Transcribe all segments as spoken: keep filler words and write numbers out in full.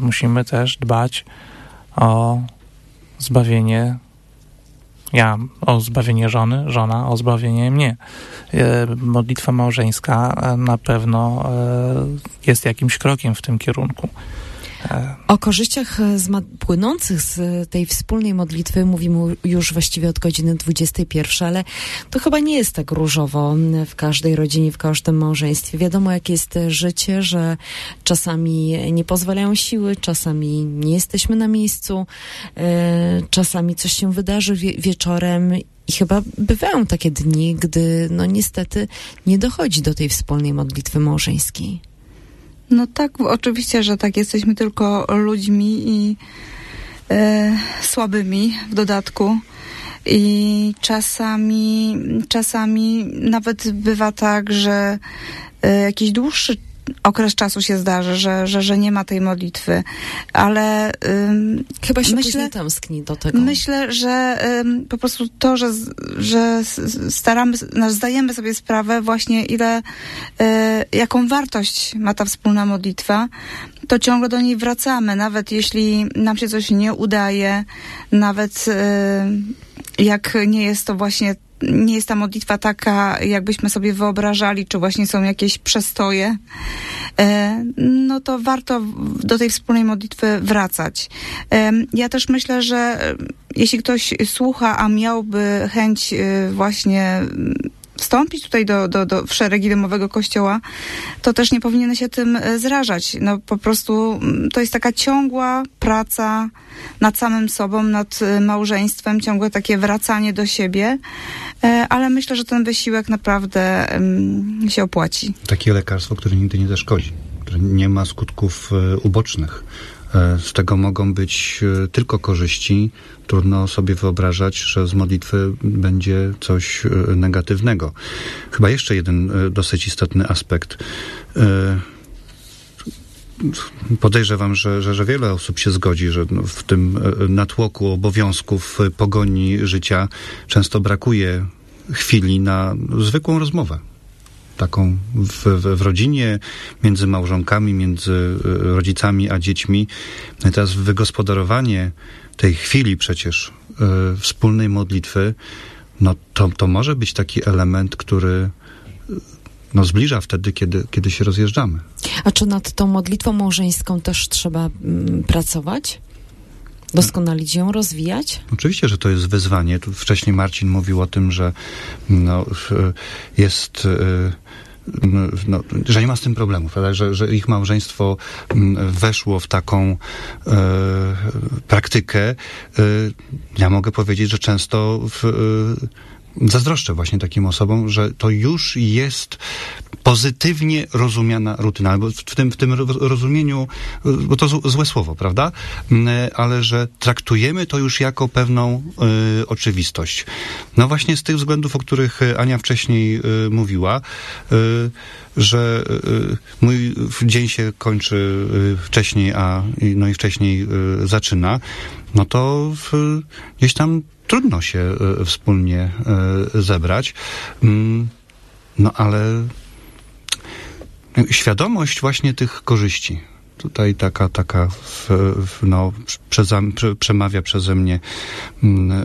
musimy też dbać o zbawienie, ja o zbawienie żony, żona o zbawienie mnie. Modlitwa małżeńska na pewno jest jakimś krokiem w tym kierunku. O korzyściach z ma- płynących z tej wspólnej modlitwy mówimy już właściwie od godziny dwudziestej pierwszej, ale to chyba nie jest tak różowo w każdej rodzinie, w każdym małżeństwie. Wiadomo, jakie jest życie, że czasami nie pozwalają siły, czasami nie jesteśmy na miejscu, yy, czasami coś się wydarzy wie- wieczorem i chyba bywają takie dni, gdy no niestety nie dochodzi do tej wspólnej modlitwy małżeńskiej. No tak, oczywiście, że tak. Jesteśmy tylko ludźmi i e, słabymi w dodatku. I czasami, czasami nawet bywa tak, że e, jakiś dłuższy okres czasu się zdarzy, że, że, że nie ma tej modlitwy, ale ym, chyba się myślę, później tęskni do tego. Myślę, że ym, po prostu to, że, że staramy, zdajemy sobie sprawę właśnie ile, y, jaką wartość ma ta wspólna modlitwa, to ciągle do niej wracamy, nawet jeśli nam się coś nie udaje, nawet y, jak nie jest to właśnie nie jest ta modlitwa taka, jakbyśmy sobie wyobrażali, czy właśnie są jakieś przestoje, no to warto do tej wspólnej modlitwy wracać. Ja też myślę, że jeśli ktoś słucha, a miałby chęć właśnie wstąpić tutaj do, do, do, w szeregi domowego kościoła, to też nie powinien się tym zrażać. No po prostu to jest taka ciągła praca nad samym sobą, nad małżeństwem, ciągłe takie wracanie do siebie, ale myślę, że ten wysiłek naprawdę um, się opłaci. Takie lekarstwo, które nigdy nie zaszkodzi, które nie ma skutków e, ubocznych. E, z tego mogą być e, tylko korzyści. Trudno sobie wyobrażać, że z modlitwy będzie coś e, negatywnego. Chyba jeszcze jeden e, dosyć istotny aspekt. E, Podejrzewam, że, że, że wiele osób się zgodzi, że w tym natłoku obowiązków, pogoni życia często brakuje chwili na zwykłą rozmowę. Taką w, w, w rodzinie, między małżonkami, między rodzicami a dziećmi. No i teraz wygospodarowanie tej chwili przecież y, wspólnej modlitwy, no to, to może być taki element, który no, zbliża wtedy, kiedy, kiedy się rozjeżdżamy. A czy nad tą modlitwą małżeńską też trzeba mm, pracować? Doskonalić ją, rozwijać? Oczywiście, że to jest wyzwanie. Tu wcześniej Marcin mówił o tym, że no, jest... No, że nie ma z tym problemów, prawda? Że, że ich małżeństwo weszło w taką e, praktykę. E, ja mogę powiedzieć, że często w, e, zazdroszczę właśnie takim osobom, że to już jest pozytywnie rozumiana rutyna, albo w tym, w tym rozumieniu, bo to z, złe słowo, prawda? Ale że traktujemy to już jako pewną y, oczywistość. No właśnie z tych względów, o których Ania wcześniej y, mówiła, y, że y, mój dzień się kończy y, wcześniej, a no i wcześniej y, zaczyna, no to w, gdzieś tam trudno się y, wspólnie y, zebrać. Y, no ale świadomość właśnie tych korzyści. Tutaj taka, taka w, w, no, przeza, prze, przemawia przeze mnie, yy,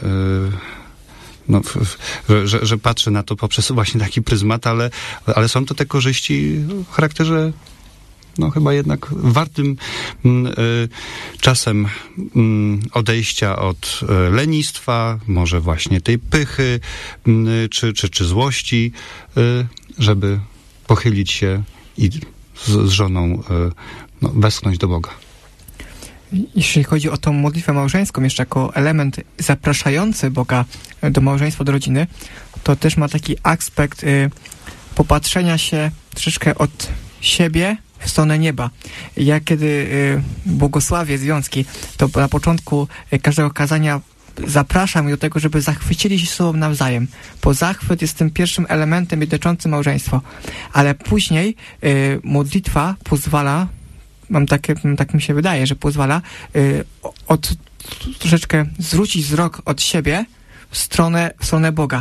no, w, w, że, że patrzę na to poprzez właśnie taki pryzmat, ale, ale są to te korzyści w charakterze no chyba jednak wartym yy, czasem yy, odejścia od yy, lenistwa, może właśnie tej pychy, yy, czy, czy, czy złości, yy, żeby pochylić się i z, z żoną no, westchnąć do Boga. Jeśli chodzi o tą modlitwę małżeńską, jeszcze jako element zapraszający Boga do małżeństwa, do rodziny, to też ma taki aspekt y, popatrzenia się troszeczkę od siebie w stronę nieba. Ja kiedy y, błogosławię związki, to na początku y, każdego kazania zapraszam do tego, żeby zachwycili się sobą nawzajem, bo zachwyt jest tym pierwszym elementem dotyczącym małżeństwa. Ale później y, modlitwa pozwala, mam takie, tak mi się wydaje, że pozwala y, od, troszeczkę zwrócić wzrok od siebie w stronę, w stronę Boga.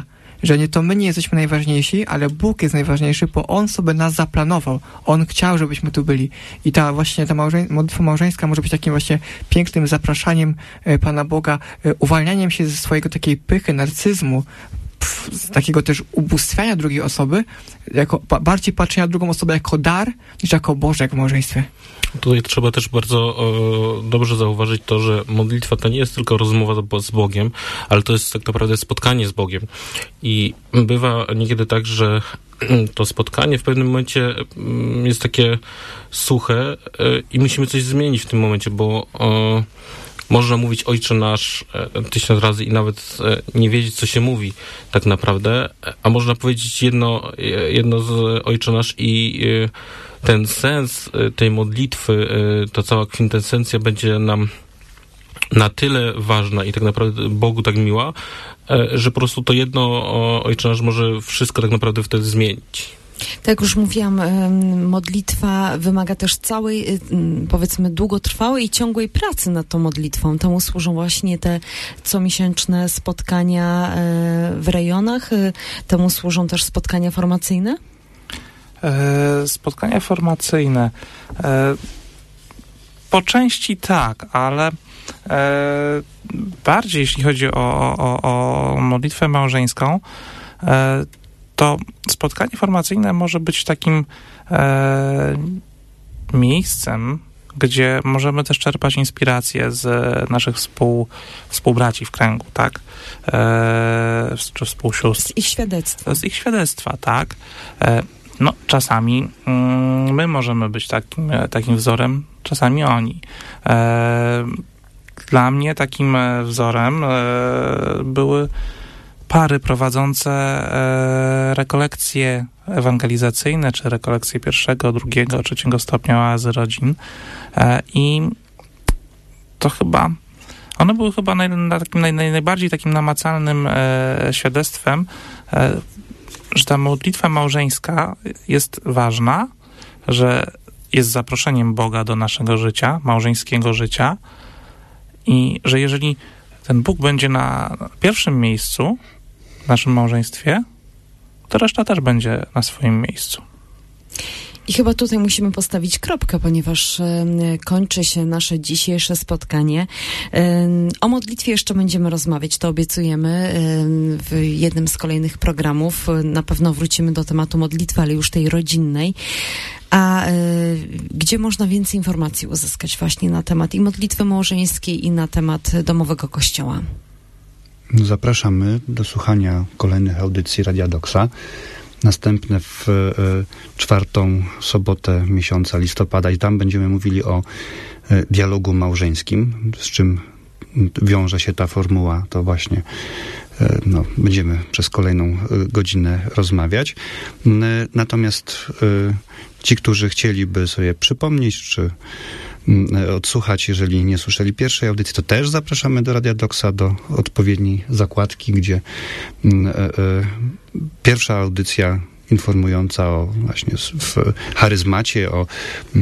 że nie to my nie jesteśmy najważniejsi, ale Bóg jest najważniejszy, bo On sobie nas zaplanował. On chciał, żebyśmy tu byli. I ta właśnie ta małżeń- modlitwa małżeńska może być takim właśnie pięknym zapraszaniem e, Pana Boga, e, uwalnianiem się ze swojego takiej pychy, narcyzmu, pf, z takiego też ubóstwiania drugiej osoby, jako ba- bardziej patrzenia na drugą osobę jako dar, niż jako Boże, jak w małżeństwie. Tutaj trzeba też bardzo e, dobrze zauważyć to, że modlitwa to nie jest tylko rozmowa z Bogiem, ale to jest tak naprawdę spotkanie z Bogiem. I bywa niekiedy tak, że to spotkanie w pewnym momencie jest takie suche e, i musimy coś zmienić w tym momencie, bo e, można mówić Ojcze Nasz e, tysiąc razy i nawet e, nie wiedzieć, co się mówi tak naprawdę, a można powiedzieć jedno, jedno z Ojcze Nasz i e, ten sens tej modlitwy, ta cała kwintesencja będzie nam na tyle ważna i tak naprawdę Bogu tak miła, że po prostu to jedno Ojcze Nasz może wszystko tak naprawdę wtedy zmienić. Tak jak już mówiłam, modlitwa wymaga też całej, powiedzmy, długotrwałej i ciągłej pracy nad tą modlitwą. Temu służą właśnie te comiesięczne spotkania w rejonach, temu służą też spotkania formacyjne? Spotkania formacyjne. Po części tak, ale bardziej jeśli chodzi o, o, o modlitwę małżeńską, to spotkanie formacyjne może być takim miejscem, gdzie możemy też czerpać inspiracje z naszych współ, współbraci w kręgu, tak? Czy współsióstr. Z ich świadectwa. Z ich świadectwa, tak. No, czasami mm, my możemy być takim, takim wzorem, czasami oni. E, dla mnie takim wzorem e, były pary prowadzące e, rekolekcje ewangelizacyjne, czy rekolekcje pierwszego, drugiego, trzeciego stopnia oazy rodzin. E, I to chyba, one były chyba naj, na takim, naj, najbardziej takim namacalnym e, świadectwem, e, że ta modlitwa małżeńska jest ważna, że jest zaproszeniem Boga do naszego życia, małżeńskiego życia i że jeżeli ten Bóg będzie na pierwszym miejscu w naszym małżeństwie, to reszta też będzie na swoim miejscu. I chyba tutaj musimy postawić kropkę, ponieważ e, kończy się nasze dzisiejsze spotkanie. E, o modlitwie jeszcze będziemy rozmawiać, to obiecujemy e, w jednym z kolejnych programów. Na pewno wrócimy do tematu modlitwy, ale już tej rodzinnej. A e, gdzie można więcej informacji uzyskać właśnie na temat i modlitwy małżeńskiej, i na temat domowego kościoła? Zapraszamy do słuchania kolejnych audycji Radia Doksa. Następne w y, czwartą sobotę miesiąca listopada i tam będziemy mówili o y, dialogu małżeńskim, z czym wiąże się ta formuła, to właśnie y, no, będziemy przez kolejną y, godzinę rozmawiać. Y, natomiast y, ci, którzy chcieliby sobie przypomnieć, czy y, odsłuchać, jeżeli nie słyszeli pierwszej audycji, to też zapraszamy do Radia Doksa, do odpowiedniej zakładki, gdzie y, y, pierwsza audycja informująca o właśnie w charyzmacie, o y,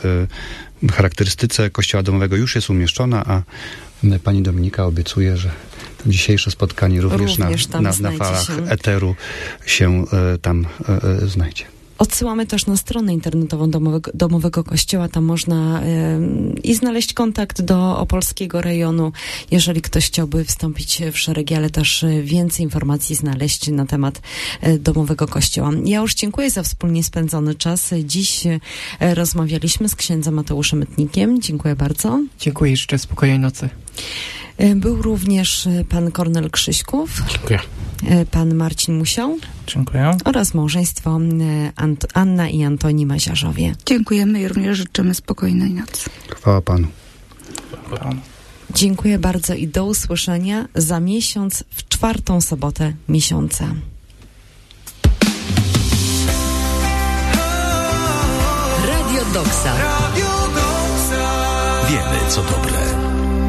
y, charakterystyce Kościoła domowego już jest umieszczona, a pani Dominika obiecuje, że to dzisiejsze spotkanie również, również na, na, na falach się. eteru się y, tam y, y, znajdzie. Odsyłamy też na stronę internetową Domowego, Domowego Kościoła. Tam można y, i znaleźć kontakt do opolskiego rejonu, jeżeli ktoś chciałby wstąpić w szeregi, ale też więcej informacji znaleźć na temat y, Domowego Kościoła. Ja już dziękuję za wspólnie spędzony czas. Dziś y, rozmawialiśmy z księdzem Mateuszem Mytnikiem. Dziękuję bardzo. Dziękuję, życzę spokojnej nocy. Był również pan Kornel Krzyśków. Dziękuję. Pan Marcin Musiał. Dziękuję. Oraz małżeństwo Ant- Anna i Antoni Maziarzowie. Dziękujemy i również życzymy spokojnej nocy. Chwała Panu. Chwała Panu. Dziękuję bardzo i do usłyszenia za miesiąc w czwartą sobotę miesiąca. Radio Doksa. Wiemy, co dobre.